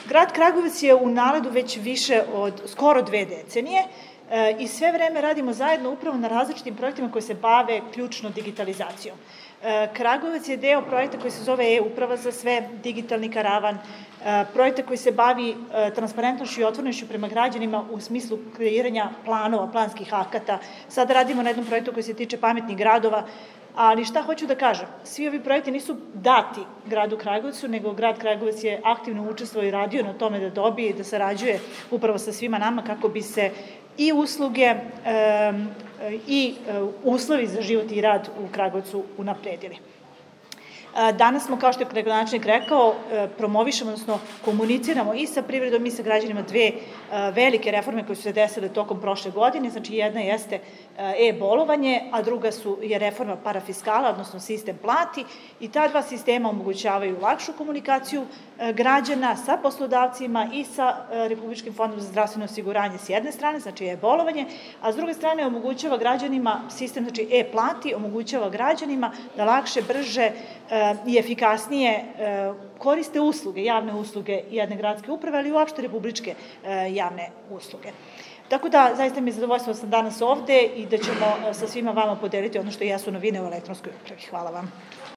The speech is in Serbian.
Grad Kragujevac je u NALED-u već više od skoro 2 decenije i sve vreme radimo zajedno upravo na različitim projektima koji se bave ključno digitalizacijom. Kragujevac je deo projekta koji se zove e-uprava za sve, digitalni karavan, projekta koji se bavi transparentnošću i otvorenošću prema građanima u smislu kreiranja planova, planskih akata. Sada radimo na jednom projektu koji se tiče pametnih gradova, ali šta hoću da kažem? Svi ovi projekti nisu dati gradu Kragujevcu, nego grad Kragujevac je aktivno učestvovao i radio na tome da dobije i da sarađuje upravo sa svima nama kako bi se i usluge i uslovi za život i rad u Kragujevcu unapredili. Danas smo, kao što je gradonačelnik rekao, promovišemo, odnosno komuniciramo i sa privredom i sa građanima 2 velike reforme koje su se desile tokom prošle godine. Znači, jedna jeste e-bolovanje, a druga je reforma parafiskala, odnosno sistem plati, i ta 2 sistema omogućavaju lakšu komunikaciju građana sa poslodavcima i sa Republičkim fondom za zdravstveno osiguranje s jedne strane, znači e-bolovanje, a s druge strane omogućava građanima sistem, znači e-plati, omogućava građanima da lakše, brže i efikasnije koriste usluge, javne usluge jedne gradske uprave, ali i uopšte republičke javne usluge. Tako da, zaista mi je zadovoljstvo da sam danas ovde i da ćemo sa svima vama podeliti ono što jesu novine u elektronskoj upravi. Hvala vam.